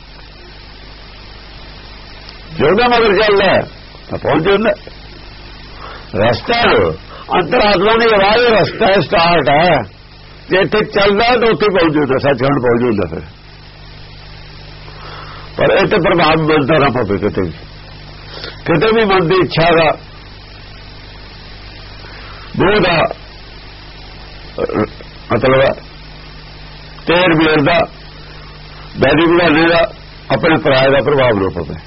ਜਿਹਦਾ ਮਗਰ ਚੱਲਦਾ ਤਾਂ ਪਹੁੰਚ ਜਾਂਦਾ। ਰਸਤਾ ਅੰਤਰਾਤਮਾ ਦੀ ਆਵਾਜ਼, ਰਸਤਾ ਸਟਾਰਟ ਹੈ। ਜੇ ਇੱਥੇ ਚੱਲਦਾ ਤਾਂ ਉੱਥੇ ਪਹੁੰਚ ਜਾਂਦਾ, ਸੱਚਖੰਡ ਪਹੁੰਚ ਜਾਂਦਾ। ਫਿਰ ਪਰ ਇਹ ਤੇ ਪ੍ਰਭਾਵ ਮਿਲਦਾ ਨਾ ਪਵੇ ਕਿਤੇ ਵੀ ਮਨ ਦੀ ਇੱਛਾ ਦਾ, ਮੋਹ ਦਾ, ਮਤਲਬ ਤੇਰ ਮੇਰ ਦਾ, ਬੈਰੀ ਬਣਾਉਣੇ ਦਾ, ਆਪਣੇ ਪਰਾਏ ਦਾ ਪ੍ਰਭਾਵ ਨਾ ਪਵੇ।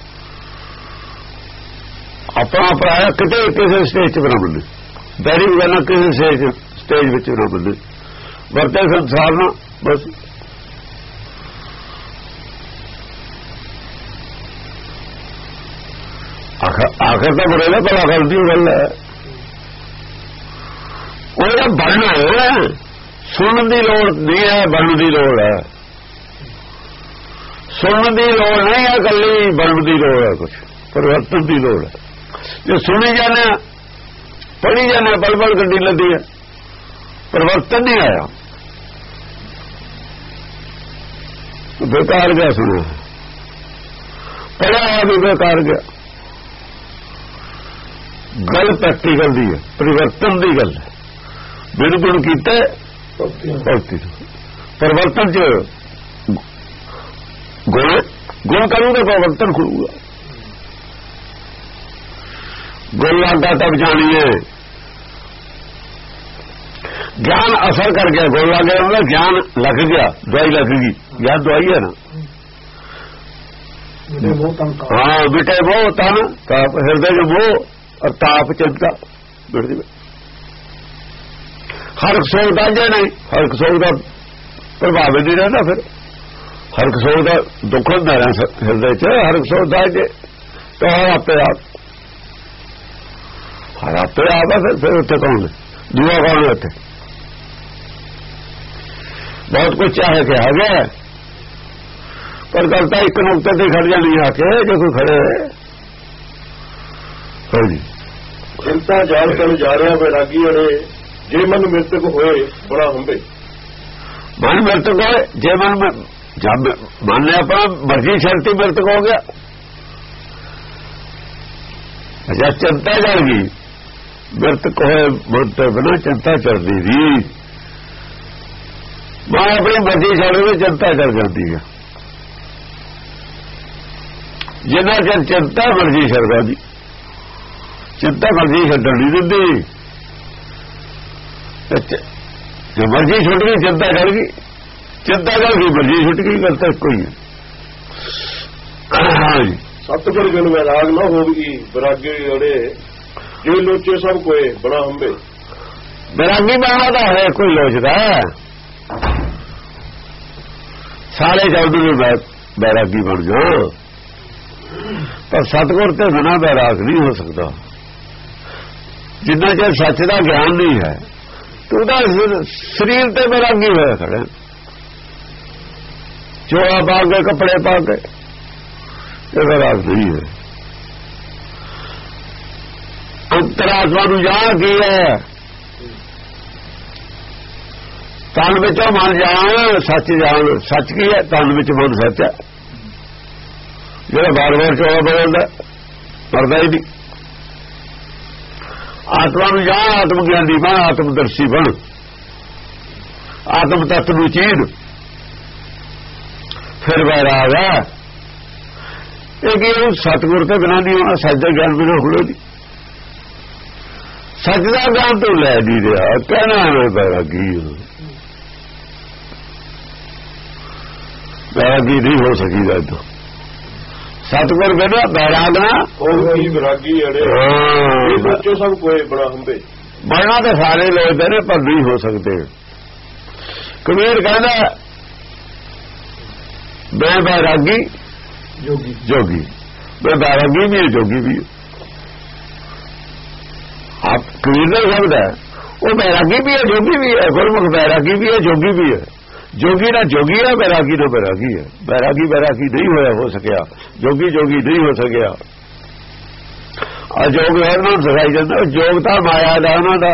ਆਪਣਾ ਪਰਾਇਆ ਕਿਤੇ ਕਿਸੇ ਸਟੇਜ 'ਚ ਬਣਾ ਬੰਦੇ, ਬੈਰੀ ਬਣਾਉਣਾ ਕਿਸੇ ਸਟੇਜ ਵਿੱਚ ਨਾ ਬੰਦੇ, ਵਰਤੇ ਸੰਸਾਰ ਨਾਲ ਬਸ। ਆਖਰ ਤਾਂ ਬੁਰੇ ਦਾ ਭਲਾ ਕਰਨ ਦੀ ਗੱਲ ਹੈ। ਉਹਦਾ ਬਣਨਾ ਹੈ, ਸੁਣਨ ਦੀ ਲੋੜ ਨਹੀਂ ਹੈ, ਬਣਨ ਦੀ ਲੋੜ ਹੈ। ਸੁਣਨ ਦੀ ਲੋੜ ਨਹੀਂ ਹੈ, ਇਕੱਲੀ ਬਣਨ ਦੀ ਲੋੜ ਹੈ। ਕੁਛ ਪਰਿਵਰਤਨ ਦੀ ਲੋੜ ਹੈ। ਜੇ ਸੁਣੀ ਜਾਂਦੇ, ਪੜ੍ਹੀ ਜਾਂਦੇ, ਪਲ ਪਲ ਗੱਡੀ ਲੱਦੀ ਹੈ, ਪਰਿਵਰਤਨ ਨਹੀਂ ਆਇਆ, ਬੇਕਾਰ ਗਿਆ। ਸੁਣਿਆ ਪੜ੍ਹਿਆ ਵੀ ਬੇਕਾਰ ਗਿਆ। ਗੱਲ ਪ੍ਰੈਕਟੀਕਲ ਦੀ ਹੈ, ਪਰਿਵਰਤਨ ਦੀ ਗੱਲ ਹੈ। ਬਿਲਕੁਲ ਕੀਤਾ ਭਗਤੀ ਪਰਿਵਰਤਨ ਚ ਗੁਣ ਕਰੂਗਾ, ਪਰਿਵਰਤਨ ਕਰੂਗਾ। ਗੁਣ ਲੱਗਾ ਤਬ ਜਾਣੀਏ, ਗਿਆਨ ਅਸਰ ਕਰ ਗਿਆ। ਗੁਣ ਲੱਗ ਗਿਆ मतलब ਗਿਆਨ ਲੱਗ ਗਿਆ, ਦਵਾਈ ਲੱਗ ਗਈ। ਗਿਆਨ ਦਵਾਈ ਹੈ ਨਾ। हाँ बिटे मोह तन ताप हृदय जो मोह और ताप चिंता बिट दी। हर सोच दाजे नहीं, हर सोच का प्रभाव नहीं रहता। फिर हर सोच का दुख होता रहा हृदय च, हर सोच दाजे तो हर आपे आप, हर आपे आप है। फिर उत्थे कौन है, दूआ कौन है? उत्थे बहुत कुछ चाहे कि आ गया, पर गलता एक नुकते से खड़ जानी आके जो कोई खड़े है जी। चिंता जाल कर जा रहा बैरागी अड़े, जे मन मृतक होए बड़ा हंबे। मन मृतक होए, जे मन में जब मन ने अपना मर्जी छड़ती मृतक हो गया। अच्छा चिंता चढ़ गई, मृतक होए मरते बिना चिंता चढ़ती थी। मैं अपनी मर्जी छड़ के चिंता चढ़ जाती है। जिन्ना चर चिंता मर्जी छड़दा जी, चिंता मर्जी छड्डण नहीं दिंदी। जो मर्जी छुट गई चिंता चढ़ गई, चिंता चढ़ गई मर्जी छुट गई। गल तो कोई है। हाँ जी। सतगुर बिन वैराग न होगी बैरागी अड़े, जे लोचे सब कोई बड़ा हंबे। बैरागी बनना तो है कोई लोचदा है, सारे चौधरी में बैरागी बन जाओ, पर सतगुर ते बिना बैराग नहीं हो सकता। जिन्ना चਿਰ सच का ज्ञान नहीं है तो शरीर ते बैरागी होया खड़े, चोला पा के कपड़े पा के, ये बैराग नहीं है। अंतरात्मा नूं जान की है, तन विचों मन जान, सच जान। सच की है, तन विच मन सच है। ਜਿਹੜਾ ਬਾਰ ਬਾਰ ਚੋਲਾ ਬਦਲਦਾ ਮਰਦਾ ਹੀ ਨਹੀਂ। ਆਤਮਾ ਨੂੰ ਜਾਣ, ਆਤਮ ਗਿਆਨੀ ਬਣ, ਆਤਮਦਰਸ਼ੀ ਬਣ, ਆਤਮ ਤੱਤ ਨੂੰ ਚੀਨ, ਫਿਰ ਵੈਰਾਗ ਹੈ। ਇਹ ਕਿ ਉਹ ਸਤਿਗੁਰ ਤੋਂ ਬਿਨਾਂ ਨਹੀਂ ਹੋਣਾ, ਸੱਚ ਦਾ ਗਿਆਨ ਬਿਨਾਂ ਹੋਣਾ ਨਹੀਂ। ਸੱਚ ਦਾ ਗਿਆਨ ਤੋਂ ਲੈ ਨਹੀਂ ਰਿਹਾ, ਕਹਿਣਾ ਹੈ ਵੈਰਾਗੀ। ਵੈਰਾਗੀ ਨਹੀਂ ਹੋ ਸਕੀਦਾ ਏਦਾਂ। ਸਤਿਗੁਰ ਕਹਿੰਦਾ ਬੈਰਾਗ ਨਾ ਹੋਈ ਵਿਰਾਗੀ ਅੜੇ ਇਹ ਸੋਚੋ ਸਭ ਕੋਏ ਬੜਾ ਹੁੰਦੇ ਬਣਨਾ ਤਾਂ ਸਾਰੇ ਲੋਕ ਨੇ ਪਰ ਨਹੀਂ ਹੋ ਸਕਦੇ। ਕਬੀਰ ਕਹਿੰਦਾ ਮੈਂ ਬੈਰਾਗੀ ਜੋਗੀ ਮੈਂ ਬੈਰਾਗੀ ਵੀ ਜੋਗੀ ਵੀ। ਆਪ ਕਬੀਰ ਦਾ ਸ਼ਬਦ ਹੈ ਉਹ ਬੈਰਾਗੀ ਵੀ ਹੈ ਜੋਗੀ ਵੀ ਹੈ। ਗੁਰਮੁਖ ਬੈਰਾਗੀ ਵੀ ਹੈ ਜੋਗੀ ਵੀ ਹੈ। ਜੋਗੀ ਨਾ ਜੋਗੀ ਹੈ ਬੈਰਾਗੀ ਨਾ ਬੈਰਾਗੀ ਹੈ। ਬੈਰਾਗੀ ਨਹੀਂ ਹੋਇਆ ਹੋ ਸਕਿਆ ਜੋਗੀ ਨਹੀਂ ਹੋ ਸਕਿਆ। ਅਜੋਗ ਹਰ ਨੂੰ ਸਿਖਾਈ ਜਾਂਦਾ ਜੋਗ ਤਾਂ ਮਾਇਆ ਦਾ ਉਹਨਾਂ ਦਾ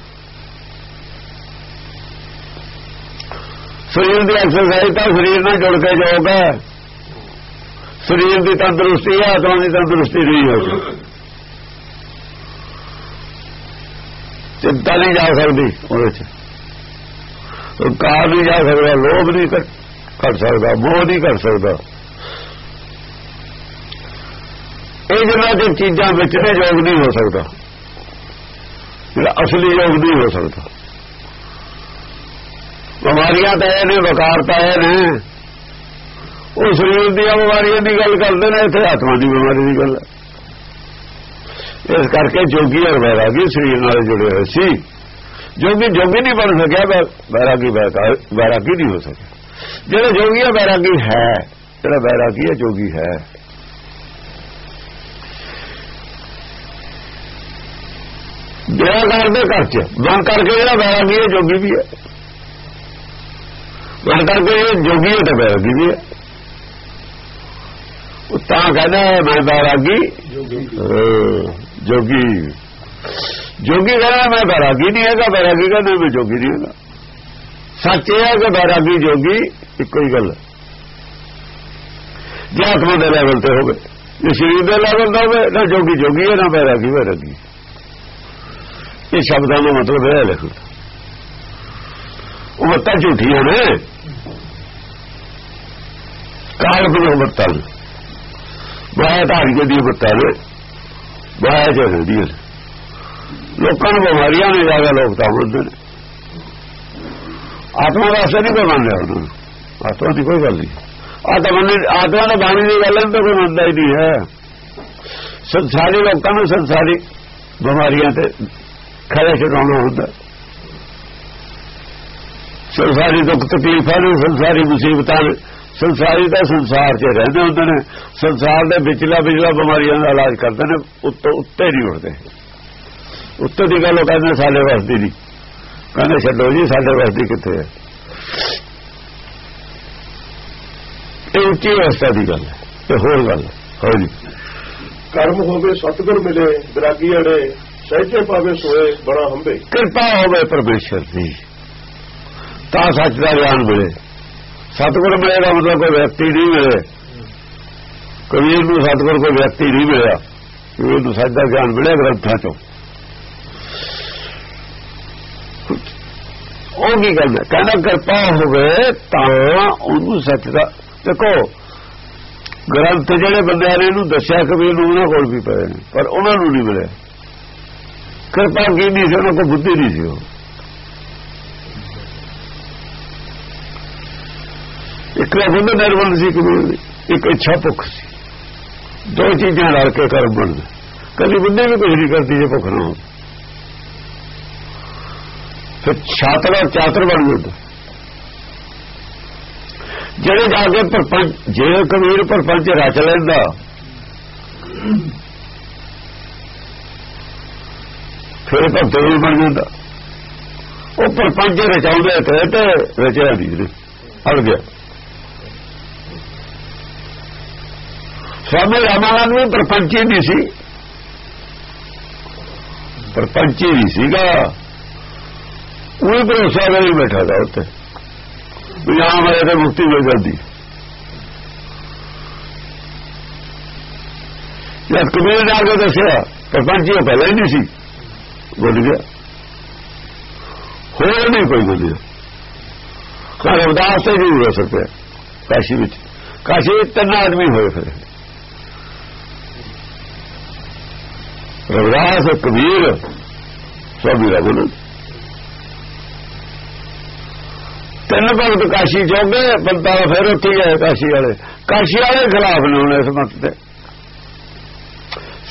ਸਰੀਰ ਦੀ ਐਕਸਰਸਾਈਜ਼ ਤਾਂ ਸਰੀਰ ਨਾਲ ਜੁੜ ਕੇ ਯੋਗ ਹੈ। ਸਰੀਰ ਦੀ ਤੰਦਰੁਸਤੀ ਹੈ ਆਤਮਾ ਦੀ ਤੰਦਰੁਸਤੀ ਨਹੀਂ ਹੋ ਸਕਦੀ। ਚਿੰਤਾ ਨਹੀਂ ਜਾ ਸਕਦੀ ਉਹਦੇ ਚ ਕਾਰ ਨਹੀਂ ਜਾ ਸਕਦਾ ਲੋਭ ਨਹੀਂ ਘਟ ਸਕਦਾ ਮੋਹ ਨਹੀਂ ਘਟ ਸਕਦਾ। ਇਹ ਜਿਹਨਾਂ ਦੇ ਚੀਜ਼ਾਂ ਵਿੱਚ ਨੇ ਯੋਗ ਨਹੀਂ ਹੋ ਸਕਦਾ ਜਿਹੜਾ ਅਸਲੀ ਯੋਗ ਨਹੀਂ ਹੋ ਸਕਦਾ। ਬਿਮਾਰੀਆਂ ਤਾਂ ਇਹ ਨੇ ਵਕਾਰ ਤਾਂ ਇਹ ਨੇ ਉਹ ਸਰੀਰ ਦੀਆਂ ਬਿਮਾਰੀਆਂ ਦੀ ਗੱਲ ਕਰਦੇ ਨੇ ਇੱਥੇ ਆਤਮਾ ਦੀ ਬਿਮਾਰੀ ਦੀ ਗੱਲ। ਇਸ ਕਰਕੇ ਜੋਗੀ ਔਰ ਵੈਰਾਗੀ ਸਰੀਰ ਨਾਲ ਜੁੜੇ ਹੋਏ ਸੀ। ਜੋਗੀ ਨਹੀਂ ਬਣ ਸਕਿਆ ਵੈਰਾਗੀ ਨਹੀਂ ਹੋ ਸਕਿਆ। ਜਿਹੜਾ ਜੋਗੀ ਹੈ ਵੈਰਾਗੀ ਹੈ ਜਿਹੜਾ ਵੈਰਾਗੀ ਹੈ ਜੋਗੀ ਹੈ। ਜਿਹੜਾ ਕਰਦੇ ਘਰ ਚ ਮਨ ਕਰਕੇ ਜਿਹੜਾ ਵੈਰਾਗੀ ਹੈ ਜੋਗੀ ਵੀ ਹੈ। ਮਨ ਕਰਕੇ ਜੋਗੀ ਹੈ ਤਾਂ ਵੈਰਾਗੀ ਵੀ ਹੈ। ਉਹ ਤਾਂ ਕਹਿੰਦਾ ਮੈਂ ਵੈਰਾਗੀ ਜੋਗੀ ਕਹਿੰਦਾ ਮੈਂ ਵੈਰਾਗੀ ਨਹੀਂ ਹੈਗਾ। ਵੈਰਾਗੀ ਕਹਿੰਦਾ ਮੈਂ ਜੋਗੀ ਨਹੀਂ ਹੈਗਾ। ਸੱਚ ਇਹ ਹੈ ਕਿ ਵੈਰਾਗੀ ਜੋਗੀ ਇੱਕੋ ਹੀ ਗੱਲ। ਜੇ ਆਤਮਾ ਦੇ ਲੈਵਲ ਤੇ ਹੋਵੇ ਜੇ ਸਰੀਰ ਦੇ ਲੈਵਲ ਤੇ ਹੋਵੇ ਨਾ ਜੋਗੀ ਹੈ ਨਾ ਵੈਰਾਗੀ। ਇਹ ਸ਼ਬਦਾਂ ਦਾ ਮਤਲਬ ਇਹ ਲਿਖੋ ਉਹ ਮੱਤਾਂ ਝੂਠੀਆਂ ਨੇ। ਕਾਲਪਨਿਕ ਮੱਤਾਂ ਬਾਇਆ ਧਾਰੀਏ ਦੀ ਮੱਤਾਂ ਨੇ ਬਾਇਆ ਚੱਲਦੀ ਹੈ। ਲੋਕਾਂ ਨੂੰ ਬਿਮਾਰੀਆਂ ਨੇ ਜ਼ਿਆਦਾ ਲੋਕ ਤਾਂ ਹੁੰਦੇ ਨੇ। ਆਤਮਾ ਵਾਸਤੇ ਨਹੀਂ ਕੋਈ ਮੰਨਦਾ ਉਹਨਾਂ ਨੂੰ। ਆਤਮਾ ਦੀ ਕੋਈ ਗੱਲ ਨਹੀਂ। ਆਤਮਾ ਦਾ ਬਾਣੀ ਦੀ ਗੱਲ ਤਾਂ ਕੋਈ ਮੰਨਦਾ ਹੀ ਨਹੀਂ ਹੈ। ਸੰਸਾਰੀ ਲੋਕਾਂ ਨੂੰ ਸੰਸਾਰੀ ਬਿਮਾਰੀਆਂ ਤੇ ਖੜੇ ਛਡਾਉਣਾ ਹੁੰਦਾ। ਸੰਸਾਰੀ ਦੁੱਖ ਤਕਲੀਫਾਂ ਨੂੰ ਸੰਸਾਰੀ ਮੁਸੀਬਤਾਂ ਨੇ ਸੰਸਾਰੀ ਦਾ ਸੰਸਾਰ 'ਚ ਰਹਿੰਦੇ ਹੁੰਦੇ ਨੇ। ਸੰਸਾਰ ਦੇ ਵਿਚਲਾ ਬਿਮਾਰੀਆਂ ਦਾ ਇਲਾਜ ਕਰਦੇ ਨੇ। ਉੱਤੇ ਨਹੀਂ ਉੱਠਦੇ। ਉੱਤੇ ਦੀ ਗੱਲ ਉਹ ਕਹਿੰਦੇ ਸਾਡੇ ਵਸਦੀ ਨਹੀਂ। ਕਹਿੰਦੇ ਛੱਡੋ ਜੀ ਸਾਡੇ ਵਸਦੀ ਕਿੱਥੇ ਹੈ। ਇਹ ਉੱਚੀ ਅਵਸਥਾ ਦੀ ਗੱਲ ਹੈ। ਤੇ ਹੋਰ ਗੱਲ ਹੋ ਜੀ ਕਰਮ ਹੋਵੇ ਸਤਿਗੁਰ ਮਿਲੇ ਵਿਰਾਗੀ ਅੜੇ ਸਹਿਜੇ ਪਾਵੇ ਸੋਏ ਬੜਾ ਹੰਬੇ। ਕਿਰਪਾ ਹੋਵੇ ਪਰਮੇਸ਼ਰ ਦੀ ਤਾਂ ਸੱਚ ਦਾ ਗਿਆਨ ਮਿਲੇ। ਸਤਿਗੁਰ ਮਿਲੇ ਦਾ ਮਤਲਬ ਕੋਈ ਵਿਅਕਤੀ ਨਹੀਂ ਮਿਲੇ। ਕਬੀਰ ਨੂੰ ਸਤਿਗੁਰ ਕੋਈ ਵਿਅਕਤੀ ਨਹੀਂ ਮਿਲਿਆ। ਕਬੀਰ ਨੂੰ ਸੱਚ ਦਾ ਗਿਆਨ ਮਿਲਿਆ ਗ੍ਰੰਥਾਂ ਚੋਂ। ਉਹ ਕੀ ਗੱਲ ਹੈ ਕਹਿੰਦਾ ਕਿਰਪਾ ਹੋਵੇ ਤਾਂ ਉਹਨੂੰ ਸੱਚ ਦਾ। ਦੇਖੋ ਗ੍ਰੰਥ ਜਿਹੜੇ ਬੰਦਿਆਂ ਨੇ ਇਹਨੂੰ ਦੱਸਿਆ ਕਬੀਰ ਨੂੰ ਉਹਨਾਂ ਕੋਲ ਵੀ ਪਏ ਨੇ ਪਰ ਉਹਨਾਂ ਨੂੰ ਨਹੀਂ ਮਿਲਿਆ। ਕਿਰਪਾ ਕੀ ਨਹੀਂ ਸੀ ਉਹਨਾਂ ਕੋਲ ਬੁੱਧੀ ਨਹੀਂ ਸੀ। ਉਹ ਇੱਕ ਬੁੱਧ ਨਿਰਮਲ ਸੀ ਕਬੀਰ ਦੀ ਇੱਕ ਇੱਛਾ ਭੁੱਖ ਸੀ। ਦੋ ਚੀਜ਼ਾਂ ਲੜ ਕੇ ਕਰਮ ਬਣਦਾ। ਕਦੀ ਬੁੱਧੀ ਵੀ ਕੁਝ ਨਹੀਂ ਕਰਦੀ ਜੇ ਭੁੱਖ ਨਾ ਹੋ। ਫਿਰ ਚਾਤਰ ਬਣ ਜਾਂਦਾ। ਜਿਹੜੇ ਜਾ ਕੇ ਪਰਪੰਚ ਜੇ ਕਬੀਰ ਪਰਪੰਚ ਰਚ ਲੈਂਦਾ ਫਿਰ ਭਗਤ ਵੀ ਬਣ ਜਾਂਦਾ। ਉਹ ਪਰਪੰਚ ਰਚਾਉਂਦੇ ਤੇ ਰਚਿਆ ਨਹੀਂ ਹਟ ਗਿਆ। ਸਵਾਮੀ ਰਾਮਾਨੰਦ ਵੀ ਪਰਪੰਚੀ ਨਹੀਂ ਸੀ। ਪਰਪੰਚੀ ਨਹੀਂ ਸੀਗਾ। ਉਹ ਭਰੋਸਾ ਨਹੀਂ ਬੈਠਾ ਦਾ ਉੱਤੇ ਵੀ ਆਹ ਮੇਰੇ ਤੇ ਮੁਕਤੀ ਮਿਲ ਜਾਂਦੀ। ਜਦ ਕਬੀਰ ਨੇ ਆ ਕੇ ਦੱਸਿਆ ਪਰਪੰਚੀ ਉਹ ਪਹਿਲਾਂ ਹੀ ਨਹੀਂ ਸੀ ਬੋਲ ਗਿਆ। ਹੋਰ ਨਹੀਂ ਕੋਈ ਬੋਲਿਆ। ਰਵਿਦਾਸ ਤੇ ਵੀ ਹੋ ਸਕਦਾ ਕਾਸ਼ੀ ਵਿੱਚ। ਕਾਸ਼ੀ ਵਿੱਚ 3 ਆਦਮੀ ਹੋਏ ਫਿਰ ਰਵਿਦਾਸ ਕਬੀਰ ਸਵਾਮੀ ਰਾਮਾਨੰਦ। 3 ਭਗਤ ਕਾਸ਼ੀ ਜੋਗੇ ਬੰਦਾ ਫਿਰ ਉੱਥੇ ਗਏ। ਕਾਸ਼ੀ ਵਾਲੇ ਖਿਲਾਫ ਨੇ ਹੁਣ ਇਸ ਮਤ ਤੇ।